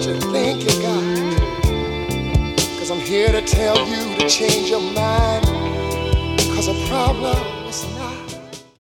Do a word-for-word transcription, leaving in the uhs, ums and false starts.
you think you got. Cause I'm here to tell you to change your mind. Cause a problem is